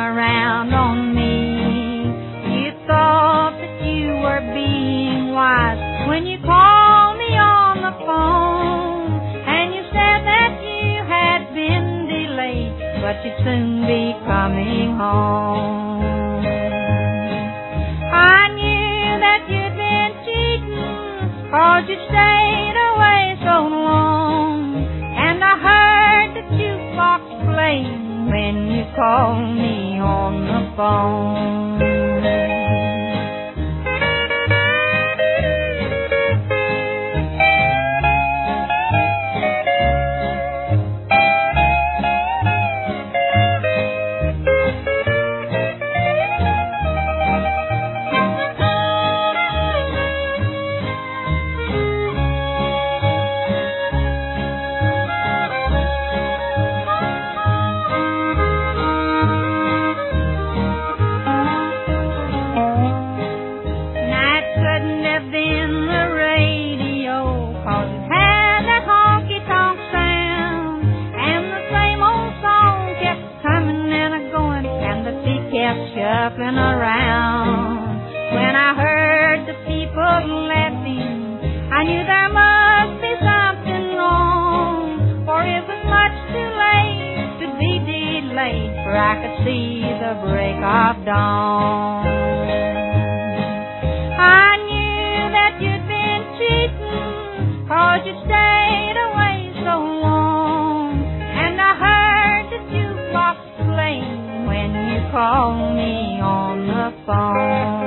around on me. You thought that you were being wise when you called me on the phone, and you said that you had been delayed, but you'd soon be coming home. I knew that you'd been cheating, 'cause you stayed away so long, and I heard the jukebox playing when you called me on the phone. Shuffling around. When I heard the people laughing, I knew there must be something wrong, for it was much too late to be delayed, for I could see the break of dawn. I knew that you'd been cheating, 'cause you stayed away so long, and I heard the jukebox playing when you called me on the phone.